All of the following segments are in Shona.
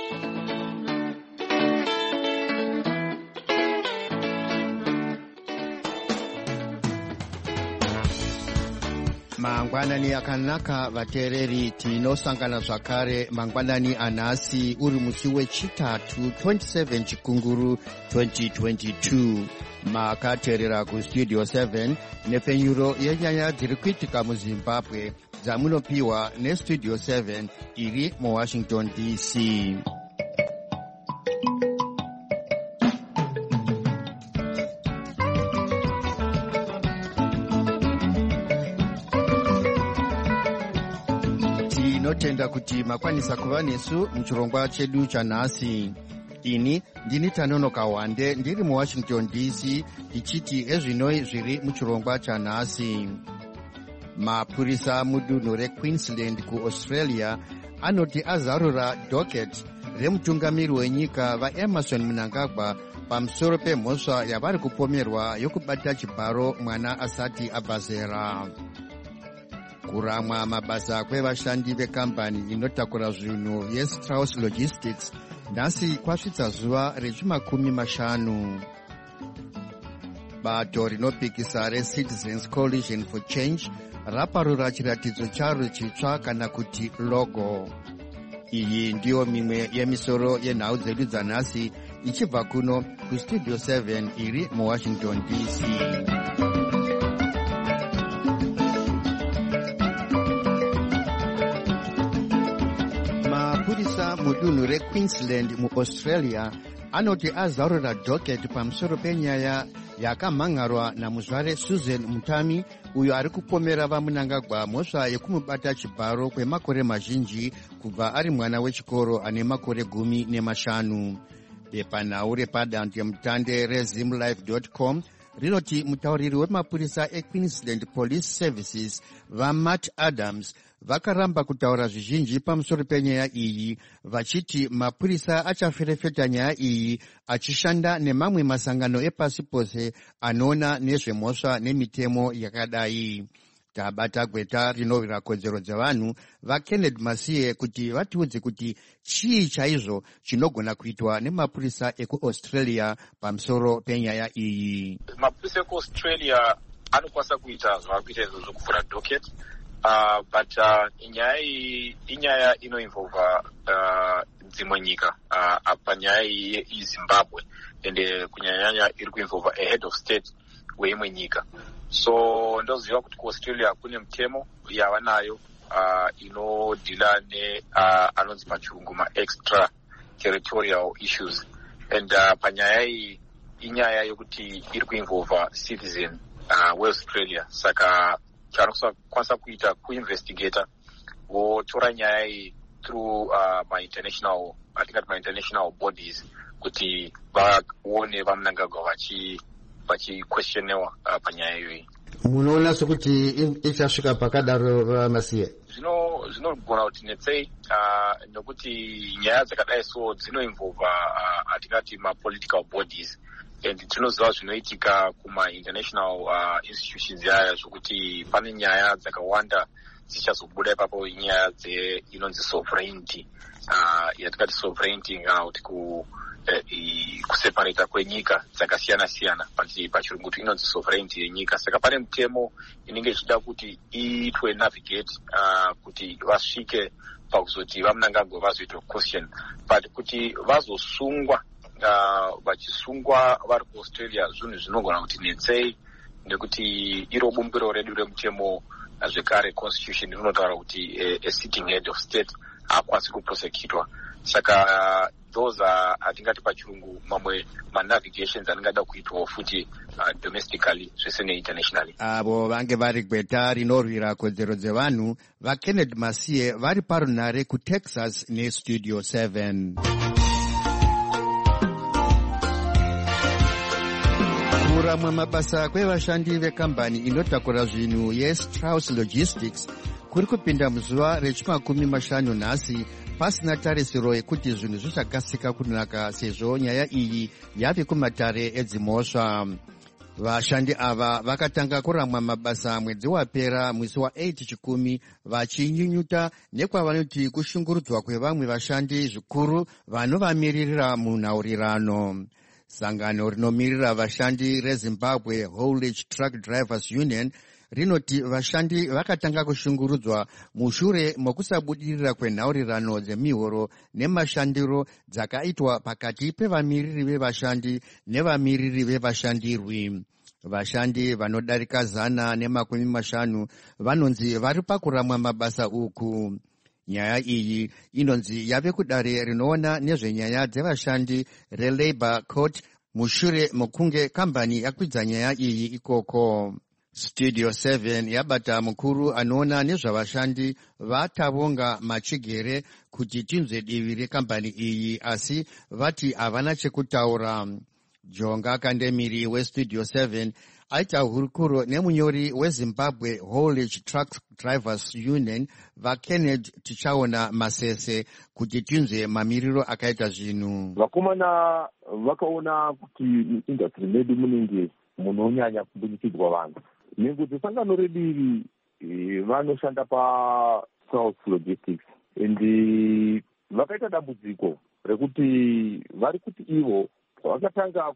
Mangwanani akanaka vateereri, tinosangana zvakare mangwanani anhasi uri musi wechitatu 27 chikunguru 2022. Makateerera kustudio 7 nepfenyuro yenyaya dziri kuitika muZimbabwe dzamunopiwa nestudio 7 iri muWashington DC. Tinotenda kuti makwanisa kuva nesu muchirongwa chedu chanhasi. Ini ndini Tanonoka Wande ndiri muWashington DC ndichiti ezvinoi zviri muchirongwa chanhasi. Mapurisa mudunhu reQueensland kuAustralia anoti azarura docket remutungamiri wenyika vaEmmerson Mnangagwa pamusoro pemhosva yavari kupomerwa yokubata chibharo mwana asati abva zera. Kuramwa mabasa kwevashandi vekambani inotakura zvinhu yeStrauss Logistics nhasi kwasvitsa zuva rechimakumi 50. Bato rinopikisa reCitizens Coalition for Change raparura chiratidzo charo chitsva kana kuti logo. Iyi ndiyo mimwe yemisoro yenhau dzedu dzanhasi ichibva kuno kustudio 7 iri muWashington DC. Mapurisa mudunhu reQueensland muAustralia anoti azarura docket pamusoro penyaya yakamhangarwa namuzvare Susan Mutami uyo ari kupomera vaMnangagwa mhosva yekumubata chibharo kwemakore mazhinji kubva ari mwana wechikoro ane makore 15. Bepanhau repadandemutande rezimlife.com rinoti mutauriri wemapurisa eQueensland Police Services vaMatt Adams vakaramba kutaura zvizhinji pamusoro penyaya iyi, vachiti mapurisa achaferefeta nyaya iyi achishanda nemamwe masangano epasi pose anoona nezvemhosva nemitemo yakadai. Tabata gweta rinovira kodzero dzevanhu vaKenneth Masiye kuti vatiudze kuti chii chaizvo chinogona kuitwa nemapurisa ekuAustralia pamusoro penyaya iyi. Mapurisa ekuAustralia anokwanisa kuita zvavakuita izvo zvokuvhura docket. But inyaya inoinvolva dzimwe nyika panyaya yeZimbabwe ende kunyanya iri kuinvolva a head of state weimwe nyika. So ndoziva kuti kuAustralia kune mutemo yavanayo inodhila anonzi pachirungu extra territorial issues, and panyaya iyi inyaya yokuti iri kuinvolva citizen weAustralia. Saka chanokwanisa kuita kuinvestigata votora nyaya iyi through international bodies kuti vaone vaMnangagwa vachiquestionewa panyaya iyoyi. Munoona sokuti ichasvika pakadaro Masiye? Zvinogona kuti netsei nokuti nyaya dzakadai so dzinoinvolva atingati mapolitical bodies, and tinoziva zvinoitika kuma-international institutions yaya zvokuti pane nyaya dzakawanda dzichazobuda ipapo, nyaya inonzi sovereignty, yatingati sovereignty kana kuti kuseparata kwenyika dzakasiyana-siyana, pachirungu kuti inonzi sovereignty yenyika. Saka pane mutemo inenge ichida kuti iitwe navigate kuti vasvike pakuzoti vaMnangagwa vazoitwa question, but kuti vazosungwa vachisungwa vari kuAustralia zvinhu zvinogona kuti netsei, nekuti iro bumbiro redu remutemo zvekare constitution rinotaura kuti a sitting head of state haakwanisi kuprosecutwa. Saka those atingati pachirungu mamwe manavigations anengada kuitwa futi domestically zvese neinternationally. Avo vange vari gweta rinorwira kodzero dzevanhu vaKenneth Masiye vari parunhare kuTexas nestudio 7. Kuramwa mabasa kwevashandi vekambani inotakura zvinhu yeStrauss Logistics kuri kupinda muzuva rechimakumi 50 nhasi pasina tarisiro yekuti zvinhu zvichakasika kunaka sezvo nyaya iyi yave kumatare edzimhosva. Vashandi ava vakatanga kuramwa mabasa mwedzi wapera mwezi wa8 chikumi vachinyunyuta nekwavanoti kushungurudzwa kwevamwe vashandi zvikuru vanovamiririra munhaurirano. Sangano rinomirira vashandi reZimbabwe Haulage Truck Drivers Union rinoti vashandi vakatanga kushungurudzwa mushure mokusabudirira kwenhaurirano dzemihoro nemashandiro dzakaitwa pakati pevamiriri vevashandi nevamiriri vevashandirwi. Vashandi vanodarika 150 vanonzi vari pakuramwa mabasa uku. Nyaya iyi inonzi yave kudare rinoona nezvenyaya dzevashandi reLabour Court mushure mokunge kambani yakwidza nyaya iyi ikoko. Studio 7 yabata mukuru anoona nezvavashandi vaTavonga Machigere kuti tinzwe divi rekambani iyi, asi vati havana chekutaura. Jonga Kandemiri weStudio 7 aita hurukuro nemunyori weZimbabwe Haulage Truck Drivers Union vaKenneth Tichaona Masese kuti tinzwe mamiriro akaita zvinhu. Vakomana vakaona kuti muindustry medu munenge munonyanya kubudikidwa vanhu nekuti sangano rediri vanoshanda paSouth Logistics and vakaita dambudziko rekuti vari kuti ivo vakatanga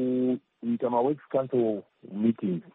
kuita maworks council meetings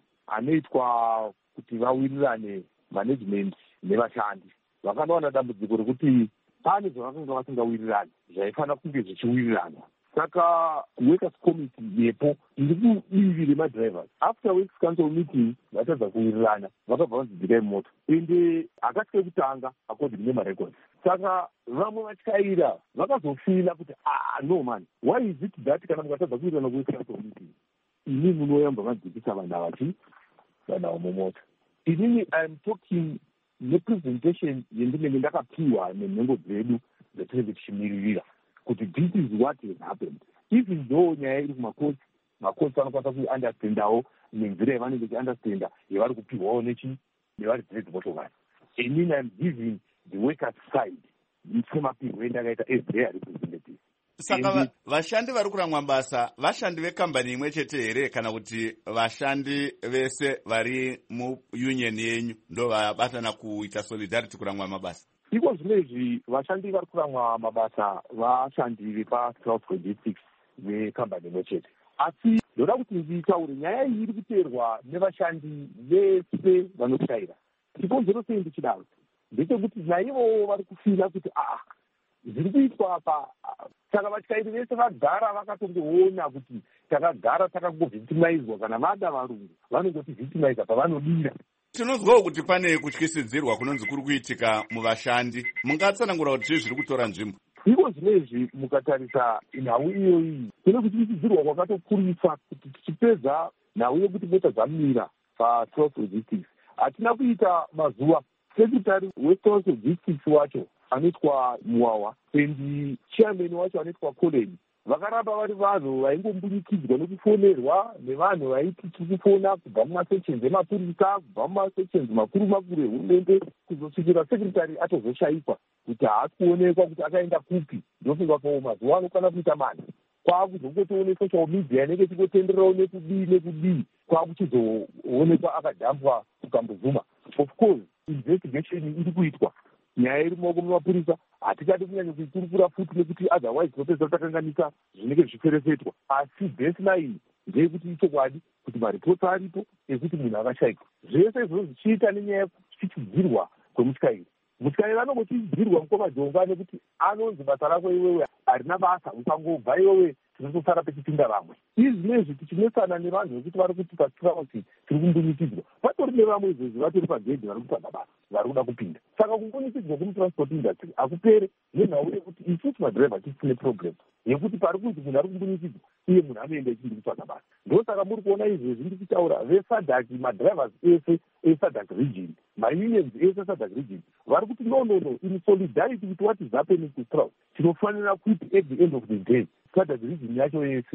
anoitwa kuti vawirirane management nevashandi. Vakanowana dambudziko rekuti pane zvavakanga vasingawirirani zvaifanira kunge zvichiwirirana. Saka workers committee yepo iri kudivi remadrivers after works council meeting vatadza kuwirirana vakabva vanzidzikai moto ende akatye kutanga according nemarecords. Saka vamwe vatyaira vakazofila kuti no man, why is it that kana mukatadza kuwirirana kuworks council meeting ini munoyamba madzikisa vanhu avachi vanhu mumoto. Inini I am talking nepresentation yendinenge ndakapiwa nenhengo dzedu dzatinenge tichimiririra kuti this is what has happened. Even though nyaya iri kumakoti, makoti vanokwanisa kuunderstandawo nenzira yavanenge vachiunderstanda yavari kupiwawo nevari direct motokari. Inini I am giving the workers side semapirwo endakaita as their representative. Saka vashandi vari kuramwa basa vashandi vekambani imwe chete here kana kuti vashandi vese vari muunion yenyu ndo vabatana kuita solidarity kuramwa mabasa? Iko zvinezvi vashandi vari kuramwa mabasa vashandi vepaSouth Logistics vekambani imwe chete, asi ndoda kuti nditaure nyaya iyi iri kuteerwa nevashandi vese vanoshaira. Chikonzero sei ndichidaro ndechekuti naivo vari kufira kuti zviri kuitwa apa. Saka vatyairi vese vagara vakatongoona kuti takagara takangovhictimizwa, kana vada varungu vanongoti victimiza pavanodira. Tinozwawo kuti pane kutyisidzirwa kunonzi kuri kuitika muvashandi. Mungatsanangura kuti zviri kutora nzvimbo? Iko zvinezvi mukatarisa nhau iyoyi kune kutyisidzirwa kwakatokurisa kuti tichipedza nhau yekuti mota dzamira paSouth Logistics hatina kuita mazuva. Sekretary weSouth Logistics wacho anoitwa Muwawa and chairman wacho anoitwa Colin vakaramba vari vanhu vaingombunikidzwa nekufonerwa nevanhu vaiti tikufona kubva mumasections emapurisa, kubva mumasections makuru makuru ehurumende, kuzosvikira sekretary atozoshayikwa kuti haasi kuonekwa kuti akaenda kupi. Ndofunga kwa mazuva anokwana kuita mani kwaakuzongotoone social media inenge chikotendererawo nekudii kwakuchizoonekwa akadhambwa kukambozuma. Of course investigation iri kuitwa, nyaya iri mumaoko memapurisa. Hatikadi kunyanya kuikurukura futi nekuti otherwise tinopedza takanganika zvinenge zvichiferefetwa, asi base line ndeyekuti ichokwadi kuti maripoti aripo ekuti munhu akashayikwa. Zvese izvozvo zvichiita nenyaya yekuchichidzirwa kwemutyairi. Mutyairi anongochidzidzirwa mukomajonga nekuti anonzi basa rako iwewe harina basa, ukangobva iwewe tinotosara pechipinda vamwe. Izvinezvi tichinesana nevanhu vekuti vari kuti patrausi tiri kumbunikidzwa, patori nevamwe izvezvi vatori pagedhi vari kutsvaga basa vari kuda kupinda. Saka kumbunikidzwa kwemutransport industry hakupere nenhau yekuti isusu madhiraivha tisine problem yekuti pari kunzi munhu ari kumbunikidzwa uye munhu anoenda echindi kutsvaga basa. Ndosaka muri kuona izvezvi ndiri kutaura vesadhaki, madhiraivhas ese esadhak region, maunions ese esadhak region vari kuti no in solidarity with what is happening to Strauss tinofanira kuti at the end of the day sadhak region yacho yese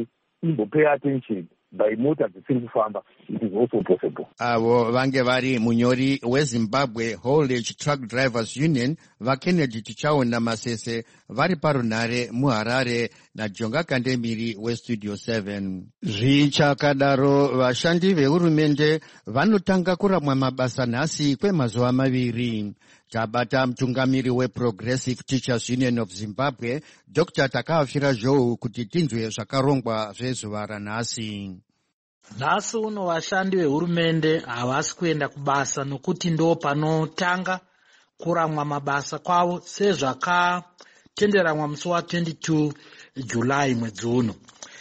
imbopay attention by mota dzisiri kufamba, it is also possible. Avo vange vari munyori weZimbabwe Haulage Truck Drivers Union vaKennedy Tichaona Masese vari parunhare muHarare naJonga Kandemiri weStudio 7. Zvichakadaro vashandi vehurumende vanotanga kuramwa mabasa nhasi kwemazuva maviri. Tabata mutungamiri weProgressive Teachers Union of Zimbabwe Dr. Takafira Zhou kuti tinzwe zvakarongwa zvezuva ranhasi. Nhasi uno vashandi vehurumende havasi kuenda kubasa nokuti ndo panotanga kuramwa mabasa kwavo sezvakatenderanwa musi wa22 July mwedzi uno.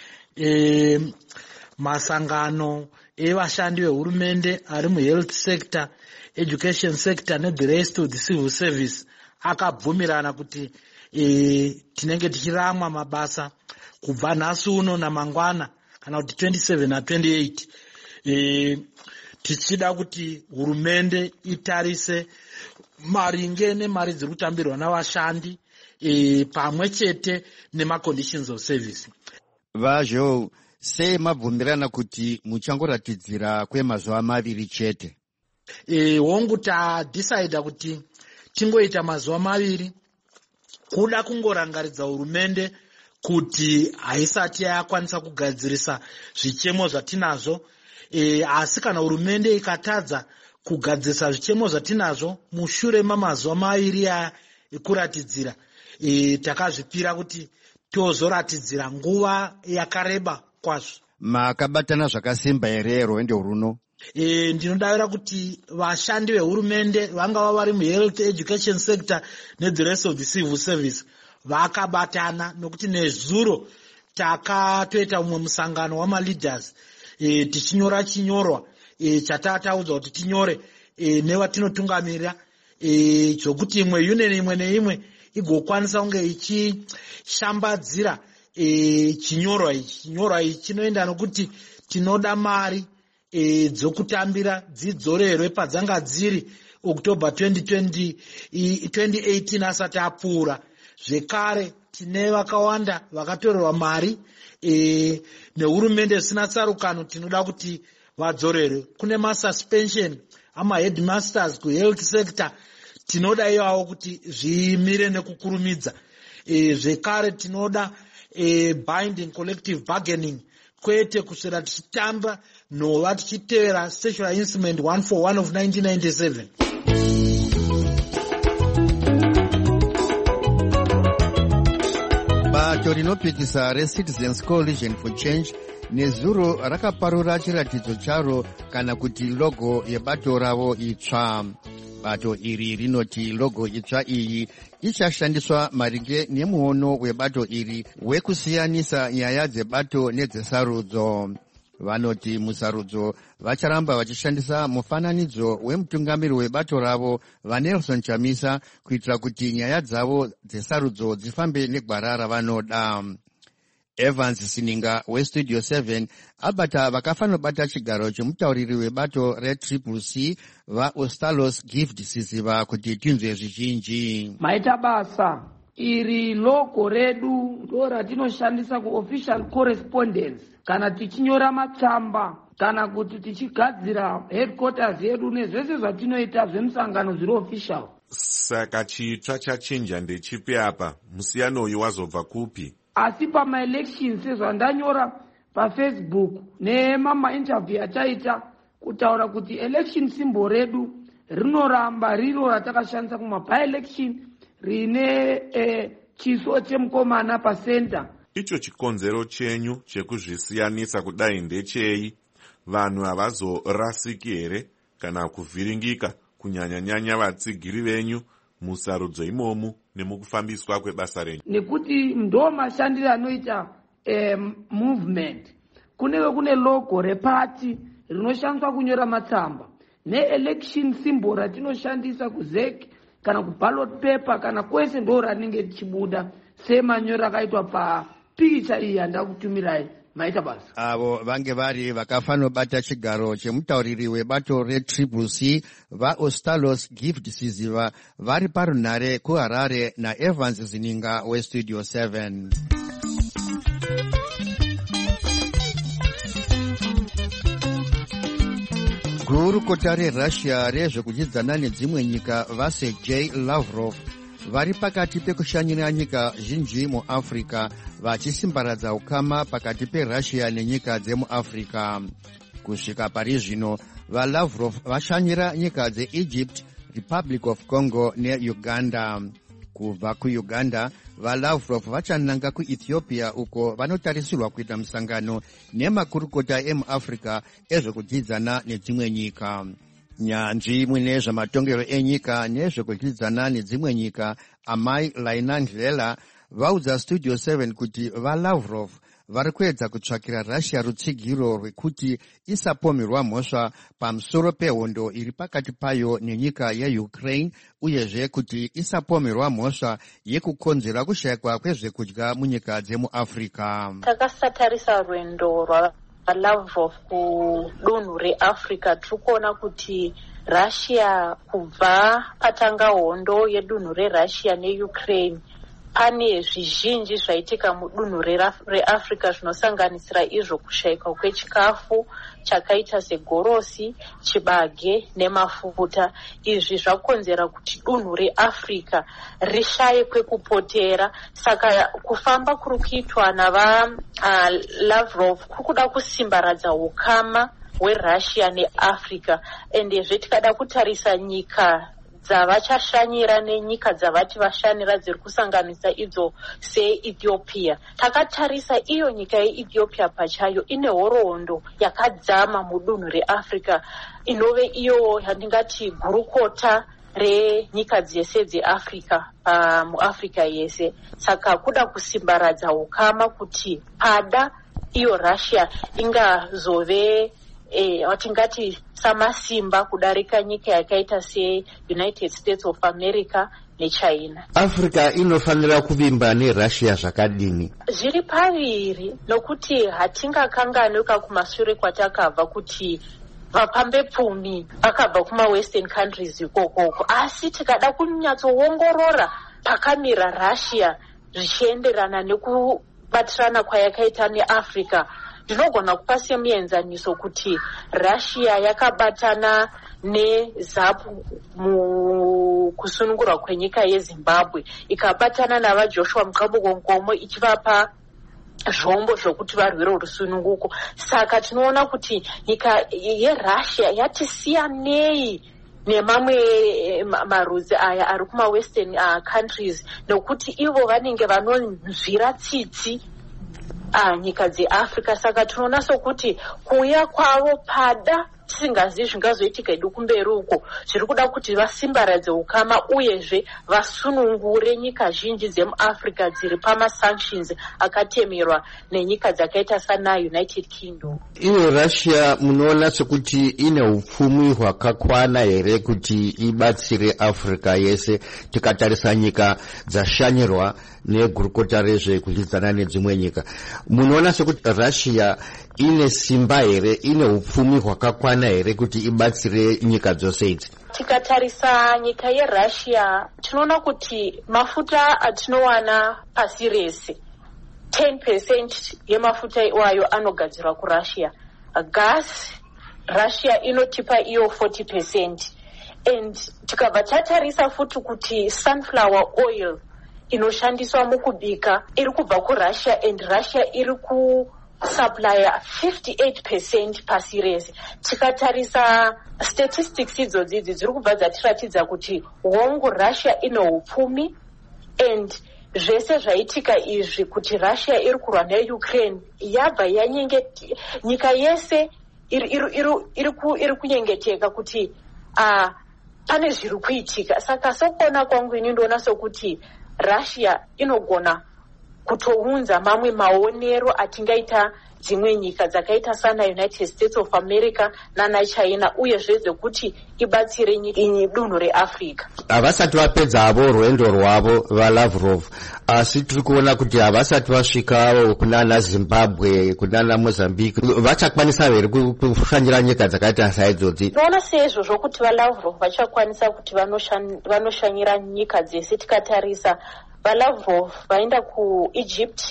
Masangano evashandi vehurumende ari muhealth sector, education sector the rest of the civil service akabvumirana kuti tinenge tichiramwa mabasa kubva nhasi uno namangwana kana kuti 27 na 28 tichida kuti hurumende itarise maringe nemari dziri kutambirwa navashandi pamwe chete nemaconditions of service. Vazho sei mabvumirana kuti muchangoratidzira kwemazuva maviri chete? Hongu tadecida kuti tingoita mazuva maviri kuda kungorangaridza hurumende kuti haisati yakwanisa kugadzirisa zvichemo zvatinazvo, asi kana hurumende ikatadza kugadzirisa zvichemo zvatinazvo mushure mamazuva maviri ekuratidzira, takazvipira kuti tozoratidzira nguva yakareba kwazvo. Makabatana zvakasimba here rwendo runo? Ndinodavira kuti vashandi vehurumende vangava vari muhealth education sector the rest of the civil service vakabatana, nokuti nezuro takatoita umwe musangano wamaleaders tichinyora chinyorwa chatataudzwa kuti tinyore nevatinotungamirira zvokuti imwe union imwe neimwe igokwanisa kunge ichishambadzira chinyorwa ichi. Chinyorwa ichi chinoenda nokuti tinoda mari dzokutambira dzidzorerwe padzanga dziri October 2018 asati apfuura. Zvekare tine vakawanda vakatorerwa mari nehurumende zvisina tsarukano, tinoda kuti vadzorerwe. Kune masuspension amaheadmasters kuhealth sector, tinoda iwawo kuti zvimire nekukurumidza. Zvekare tinoda binding collective bargaining, kwete kuswera tichitamba nhova tichitevera Sexual Instrument 141 of 1997. Bato rinopikisa reCitizens Coalition for Change nezuro rakaparura chiratidzo charo kana kuti logo yebato ravo itsva. Bato iri rinoti logo itsva iyi ichashandiswa maringe nemuono webato iri wekusiyanisa nyaya dzebato nedzesarudzo. Vanoti musarudzo vacharamba vachishandisa mufananidzo wemutungamiri webato ravo vaNelson Chamisa kuitira kuti nyaya dzavo dzesarudzo dzifambe negwara ravanoda. Evans Sininga weStudio 7 abata vakafanobata chigaro chemutauriri webato reCCC vaOstalos Gift Siziva kuti tinzwe zvizhinji. Maita basa iri logo redu ndo ratinoshandisa kuofficial correspondence kana tichinyora matsamba kana kuti tichigadzira headquarters yedu nezvese zvatinoita zvemusangano zviri official. Saka chitsva chachinja ndechipi apa? Musiyano uyu wazobva kupi? Asi pamaelections sezvandanyora paFacebook nemamainterview ataita kutaura kuti election symbol redu rinoramba riro ratakashandisa kumaby-election rine chiso chemukomana pacenter. Icho chikonzero chenyu chekuzvisiyanisa kudai ndechei? Vanhu havazorasiki here kana kuvhiringika, kunyanya-nyanya vatsigiri venyu musarudzo imomu nemukufambiswa kwebasa renyu? Nekuti ndo mashandiro anoita movement. Kune logo repati rinoshandiswa kunyora matsamba, neelection symbol ratinoshandisa kuzeki kana kuballot paper kana kwese ndo ranenge tichibuda semanyora akaitwa papicha iyi yandakutumirai. Maita basa avo vange vari vakafanobata chigaro chemutauriri webato reCCC vaOstalos Gift Siziva vari parunhare kuHarare naEvans Zininga weStudio 7. Gurukota reRussia rezvekudyidzana nedzimwe nyika vaSergei Lavrov vari pakati pekushanyira nyika zhinji muAfrica vachisimbaradza ukama pakati peRussia nenyika dzemuAfrica. Kusvika pari zvino, vaLavrov vashanyira nyika dzeEgypt, Republic of Congo neUganda. Kubva kuUganda, vaLavrov vachananga kuEthiopia uko vanotarisirwa kuita musangano nemakurukota emuAfrica ezvekudyidzana nedzimwe nyika. Nyanzvi mune zvamatongero enyika nezvekudyidzana nedzimwe nyika Amai Lainandlela vaudza Studio 7 kuti vaLavrov vari kuedza kutsvakira Russia rutsigiro rwekuti isapomerwa mhosva pamusoro pehondo iri pakati payo nenyika yeUkraine, uyezve kuti isapomerwa mhosva yekukonzera kushayikwa kwezvekudya munyika dzemuAfrica. Takasatarisa rwendo rwaLavrov kudunhu reAfrica, tiri kuona kuti Russia kubva patanga hondo yedunhu reRussia neUkraine pane zvizhinji zvaitika mudunhu reAfrica zvinosanganisira izvo kushayikwa kwechikafu chakaita segorosi, chibage nemafuta. Izvi zvakonzera kuti dunhu reAfrica rishaye kwekupotera. Saka kufamba kuri kuitwa navaLavrov kuri kuda kusimbaradza ukama hweRussia neAfrica, endezve tikada kutarisa nyika dzavachashanyira nenyika dzavati vashanira dziri kusanganisa idzo seEthiopia. Takatarisa iyo nyika yeEthiopia pachayo ine horohondo yakadzama mudunhu reAfrica, inove iyo yandingati gurukota renyika dzese dzeAfrica muAfrica yese. Saka kuda kusimbaradza ukama kuti pada iyo Russia ingazove watingati samasimba kudarika nyika yakaita seUnited States of America neChina. Africa inofanira kuvimba neRussia zvakadini? Zviri paviri, nokuti hatingakanganuka kumashure kwatakabva kuti vapambe pfumi vakabva kuma-Western countries ikokoko. Asi tikada kunyatsoongorora pakamira Russia zvichienderana nekubatirana kwayakaita neAfrica, ndinogona kupa semuenzaniso kuti Russia yakabatana neZAPU mukusunungurwa kwenyika yeZimbabwe, ikabatana navaJoshua Mukabogongomo ichivapa zvombo zvokuti varwire rusununguko. Saka tinoona kuti nyika yeRussia yatisiyanei nemamwe marudzi aya ari kuma-Western countries, nokuti ivo vanenge vanonzvira tsitsi nyika dzeAfrica. Saka tinoona sokuti kuuya kwavo pada tisingazivi zvingazoitika edu kumberi uko, zviri kuda kuti vasimbaradze ukama uyezve vasunungure nyika zhinji dzemuAfrica dziri pama-sanctions akatemerwa nenyika dzakaita sana United Kingdom. Iyo Russia munoona sekuti ine upfumi hwakakwana here kuti ibatsire Africa yese, tikatarisa nyika dzashanyirwa negurukota rezvekudyidzana nedzimwe nyika? Munoona sekuti Russia ine simba here, ine upfumi hwakakwana here kuti ibatsire nyika dzose idzi? Tikatarisa nyika yeRussia tinoona kuti mafuta atinowana pasi rese 10% yemafuta iwayo anogadzirwa kuRussia. Gas Russia inotipa iyo 40%. And tikabva tatarisa futi kuti sunflower oil inoshandiswa mukubika iri kubva kuRussia, and Russia iri kusupply 58% pasi rese. Tikatarisa statistics idzodzi dziri kubva dzatiratidza kuti hongu Russia ine upfumi, and zvese zvaitika izvi kuti Russia iri kurwa neUkraine yabva yanyengeti nyika yese iri kunyengeteka kuti pane zviri kuitika. Saka sokuona kwangu ini ndoona sokuti Russia inogona kutounza mamwe maonero atingaita dzimwe nyika dzakaita sana United States of America nana China, uyezve dzekuti ibatsire dunhu reAfrica. Havasati vapedza havo rwendo rwavo vaLavrov, asi tiri kuona kuti havasati vasvika kunana Zimbabwe, kunana Mozambique. Vachakwanisa here kushanyira nyika dzakaita saidzodzi? Tinoona sezvo zvokuti vaLavrov vachakwanisa kuti vanoshanyira nyika dzese. Tikatarisa vaLavrov vaenda kuEgypt,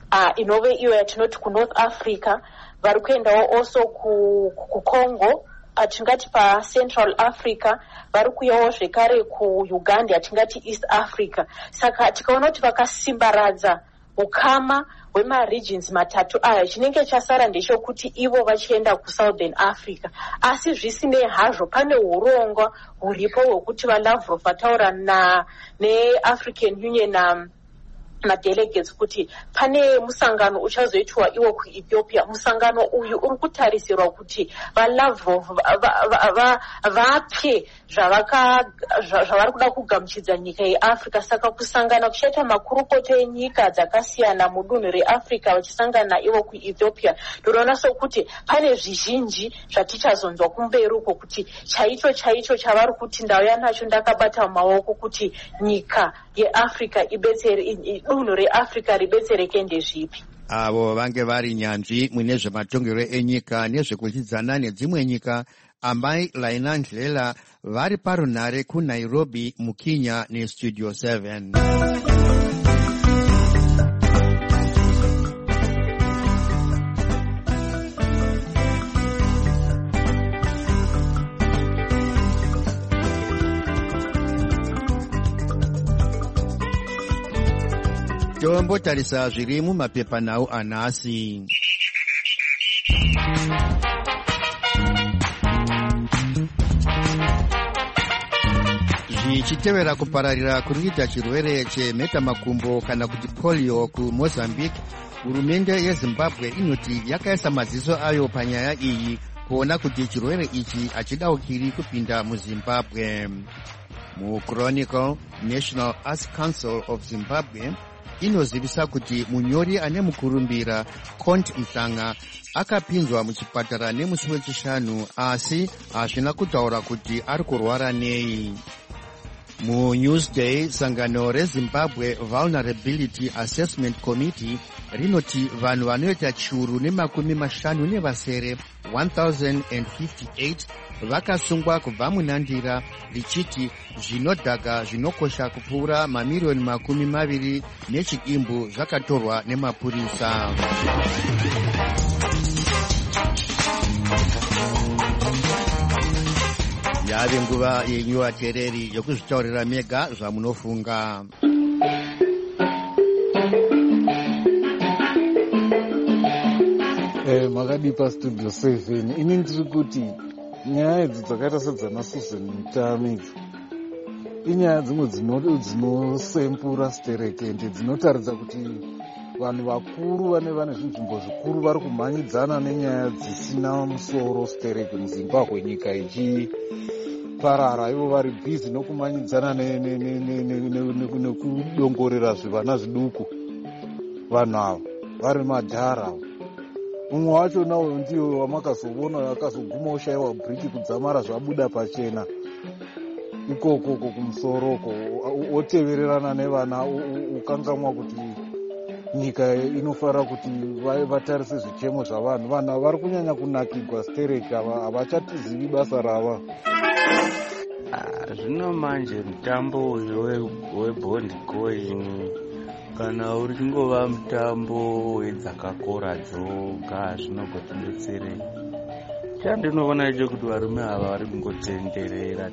inove iyo yatinoti kuNorth Africa, vari kuendawo also kuCongo, atingati paCentral Africa, vari kuuyawo zvekare kuUganda atingati East Africa. Saka tikaona kuti vakasimbaradza ukama hwemaregions matatu aya, chinenge chasara ndechekuti ivo vachienda kuSouthern Africa. Asi zvisinei hazvo, pane urongwa huripo hwekuti vaLavrov vataura neAfrican Union madelegates kuti pane musangano uchazoitwa iwo kuEthiopia. Musangano uyu uri kutarisirwa kuti vaLavrov vape zvavari kuda kugamuchidza nyika yeAfrica. Saka kusangana kuchaita makurukota enyika dzakasiyana mudunhu reAfrica vachisangana iwo kuEthiopia, ndinoona sokuti pane zvizhinji zvatichazonzwa kumberi uko kuti chaicho chavari kuti ndauya nacho ndakabata mumaoko kuti nyika yeAfrica ibetsere, dunhu reAfrica ribetsereke ndezvipi. Avo vange vari nyanzvi mune zvematongero enyika nezvekuchidzana nedzimwe nyika, Amai Laina Ndlela vari parunhare kuNairobi muKenya neStudio 7. Tombotarisa zviri mumapepanhau anhasi. Zvichitevera kupararira kurikuita chirwere chemhetamakumbo kana kuti polio kuMozambique, hurumende yeZimbabwe inoti yakaisa maziso ayo panyaya iyi kuona kuti chirwere ichi hachidaukiri kupinda muZimbabwe. MuChronicle, National Arts Council of Zimbabwe inozivisa kuti munyori ane mukurumbira Cont Mhlanga akapinzwa muchipatara nemusi wechishanu, asi hazvina kutaura kuti ari kurwara nei. MuNewsday, sangano reZimbabwe Vulnerability Assessment Committee rinoti vanhu vanoita chiuru ne50 nevasere 1058 vakasungwa kubva munhandira, richiti zvinodhaka zvinokosha kupfuura mamirioni 20 nechidimbu zvakatorwa nemapurisa. Yave nguva yenyu vateereri yokuzvitaurira mega zvamunofunga. Makadipa Studio 7. Ini ndiri kuti nyaya idzi dzakaita sedzana Susan Mutami idzi inyaya dzimwe dzinosempura sterekende, dzinotaridza kuti vanhu vakuru vane zvinzvimbo zvikuru vari kumhanyidzana nenyaya dzisina musoro stereke muZimbabwe, nyika ichiparara. Ivo vari bhizi nokumanyidzana nekudongorera zvivana zviduku. Vanhu ava vari madhara. Mumwe wacho nawo ndiyo wamakazoona akazoguma oshayiwa bhiriki kudzamara zvabuda pachena ikoko kumusoroko, otevererana nevana, ukangamwa kuti nyika inofanira kuti vatarise zvichemo zvavanhu. Vanhu vari kunyanya kunakirwa stereke, havachatizivi basa rava. Zvino manje mutambo uyu webhondi coin kana uri kungova mutambo wedzakakora dzoga zvinogotidetserei. Chandinoona icho kuti varume ava vari kungotenderera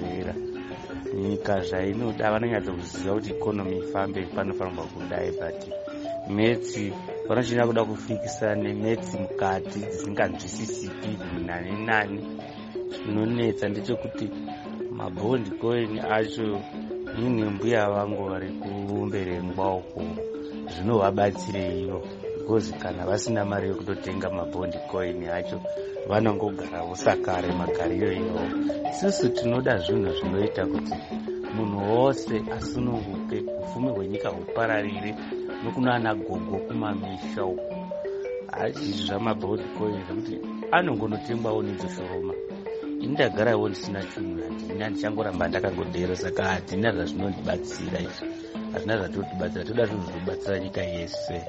nyika zvainoda. Vanonyatsokuziva kuti ikonomi ifambe panofanirwa kudai, but metsi vanochinya kuda kufikisa nemetsi mukati dzisinganzwisisiki nani. Zvinonetsa ndechekuti mabhondi coin acho nembuya vangu vari kumberengwa uko zvinovabatsirei ivo, because kana vasina mari yokutotenga mabhondi coin acho vanongogara vosakare magariro iwo. Isusu tinoda zvinhu zvinoita kuti munhu wose asununguke, upfumi hwenyika hupararire nokunana gogo kumamisha uko. Hazvizvi zvamabhondi coin zvekuti anongonotengwawo nedzoshoroma. Indagarawo ndisina chinhu, ndichangoramba ndakangodero, saka hatina zvazvinondibatsira izvi, hazvina zvatotibatsira. Toda zvinhu zvinobatsira nyika yese.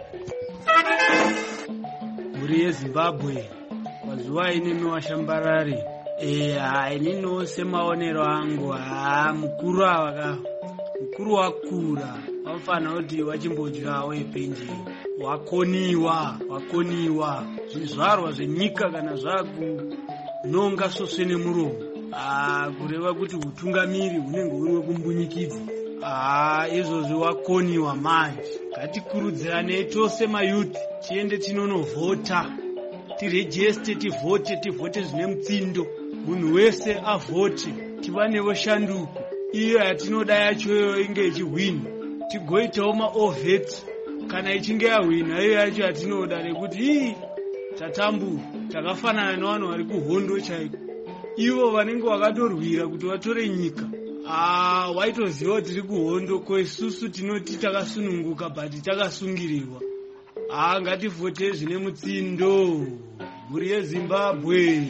Mhuri yeZimbabwe mazuva inemi washambarare. Ininiwo semaonero angu, mukuru wakura wafana kuti wachimbodyawo epenje, wakoniwa zvizvarwa zvenyika kana nonga soswe nemuromo. Kureva kuti utungamiri hunenge huri wekumbunyikidzwa. Izvozvi wakoniwa manje. Ngatikurudziranei tose mayuthi tiende tinonovhota. Tirejeste, tivhote zvine mutsindo. Munhu wese avhote. Tiva nevo shanduko. Iyo yatinoda yacho inge ichihwina. Tigoitawo maovheti. Kana ichinge yahwina iyo yacho yatinoda rekuti tatambura. Takafanana nevanhu vari kuhondo chaiko. Ivo vanenge vakatorwira kuti vatore nyika. Waitoziva kuti tiri kuhondo, ko isusu tinoti takasununguka but takasungirirwa. Ngativhote zvine mutsindo. Mhuri yeZimbabwe.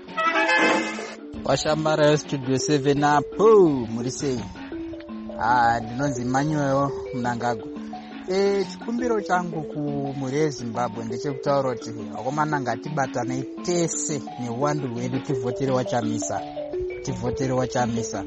Washambara yestudio 7 apo muri sei? Ndinonzi Manyoyo Mnangagwa. Chikumbiro changu kumhuri yeZimbabwe ndechekutaura kuti akomana ngatibatanei tese neuwandu hwedu tivhotere wachamisa.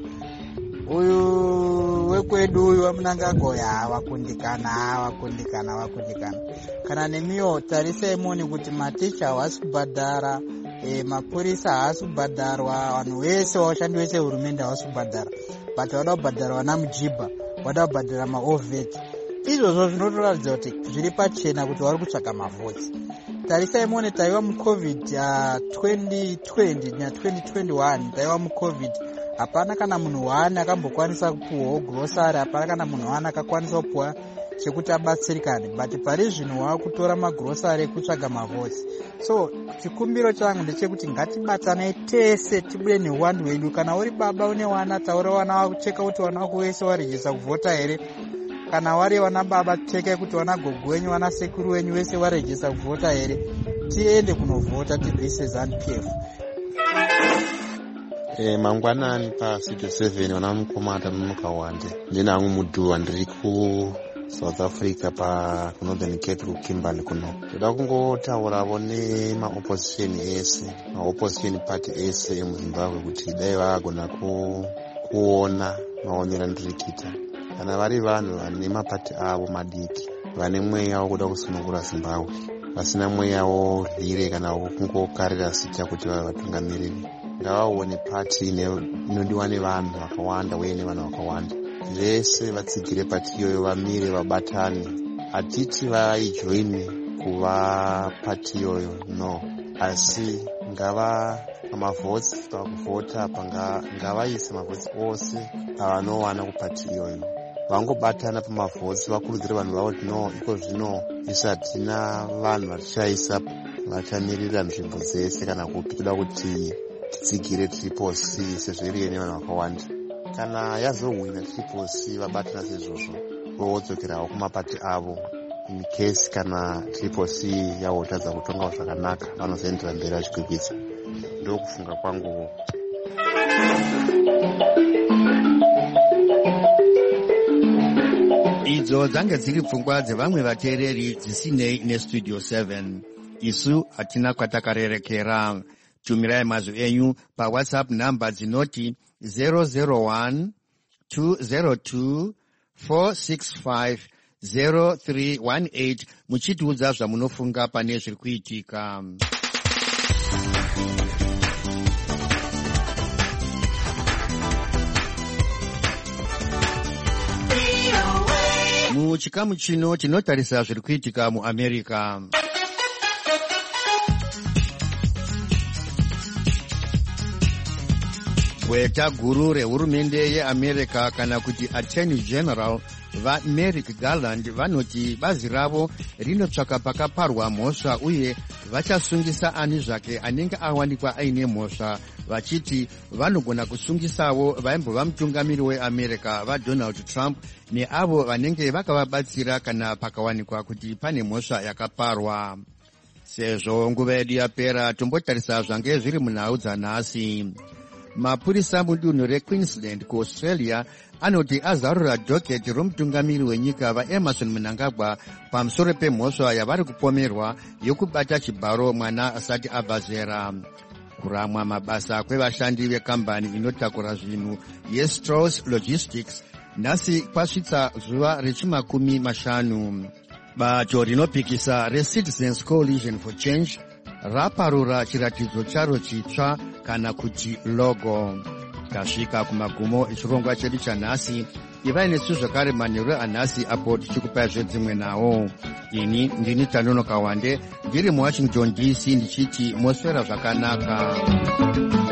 Uyu wekwedu uyu waMnangagwa wakundikana. Kana nemiwo tarisai muone kuti maticha havasi kubhadhara, mapurisa haasi kubhadharwa, vanhu vese vashandi vese hurumende havasi kubhadhara, but vada kubhadhara vana mujibha, vada kubhadhara maovheti. Izvozvo zvinotoratidza kuti zviri pachena kuti vari kutsvaka mavhoti. Tarisai muone taiva mucovid 2020 na2021, taiva mucovid. Hapana kana munhu waani akambokwanisa kupuwawo grocery, hapana kana munhu waani akakwanisa kupuwa chekuti abatsirikane, but pari zvino wakutora magrocery ekutsvaga mavhoti. So chikumbiro changu ndechekuti ngatibatanei tese tibude neuwandu hwedu. Kana uri baba une wana, taura wana wako, cheka kuti wana wako wese warejesa kuvhota here. Kana wari wana baba, cheka kuti wana gogo wenyu, wana sekuru wenyu wese warejesa kuvhota here. Tiende kunovhota, tirwise ZANU-PF. Mangwanani pa Studio 7 wana mukomata mukawande. Ndina hangu mudhuwa ndiri ku South Africa pa Northern Cape kuKimberley kuno. Toda kungotaurawo opposition party ese emuZimbabwe kuti dai vagona kuona maonero andirikiita. Kana vari vanhu vane mapati avo madiki, vane mweya wokuda kusunungura Zimbabwe, vasina mweya worhire kana kungokarira sita kuti vave vatungamiriri, ngavaone pati inodiwa nevanhu vakawanda uye nevanhu vakawanda. Vese vatsigire pati iyoyo, vamire, vabatane. Hatiti vaijoine kuva pati iyoyo, no, asi ngava mavhotsi pakuvhota apa ngavaise mavhotsi ose avanowana kupati iyoyo, vangobatana pamavhotsi, vakurudzire vanhu vavo kuti no, iko zvino isu hatina vanhu vatichaisa vachamirira nzvimbo dzese, kana kuti toda kuti titsigire Triple C sezviriye nevanhu vakawanda. Kana yazohwina Triple C vabatana sezvozvo, vodzokerawo kumapati avo. In case kana Triple C yahotadza kutongawo zvakanaka, vanozoendera mberi vachikwikwidza. Ndokufunga kwangu. Idzo dzange dziri pfungwa dzevamwe vateereri dzisinei neStudio 7. Isu hatina kwatakarerekera. Tumirai mazwi enyu paWhatsApp namba dzinoti 001 202 465 0318 muchitiudza zvamunofunga pane zviri kuitika. Muchikamu chino tinotarisa zviri kuitika muAmerica. Gweta guru rehurumende yeAmerica kana kuti Attorney General vaMerrick Garland vanoti bazi ravo rinotsvaka pakaparwa mhosva uye vachasungisa ani zvake anenge awanikwa aine mhosva, vachiti vanogona kusungisawo vaimbova mutungamiri weAmerica vaDonald Trump neavo vanenge vakavabatsira kana pakawanikwa kuti pane mhosva yakaparwa. Sezvo nguva yedu yapera, tombotarisa zvange zviri munhau dzanhasi. Mapurisa mudunhu reQueensland kuAustralia anoti azarura dhoketi romutungamiri wenyika vaEmerson Mnangagwa pamusoro pemhosva yavari kupomerwa yokubata chibharo mwana asati abva zera. Kuramwa mabasa kwevashandi vekambani inotakura zvinhu yeStrauss Logistics nhasi kwasvitsa zuva rechimakumi 50. Bato rinopikisa reCitizens Coalition for Change raparura chiratidzo charo chitsva kana kuti logo. Tasvika kumagumo echirongwa chedu chanhasi. Ivai nesu zvakare manheru anhasi apo tichikupai zvedzimwe nawo. Ini ndini Tanono Kawande ndiri muWashington DC ndichiti moswera zvakanaka.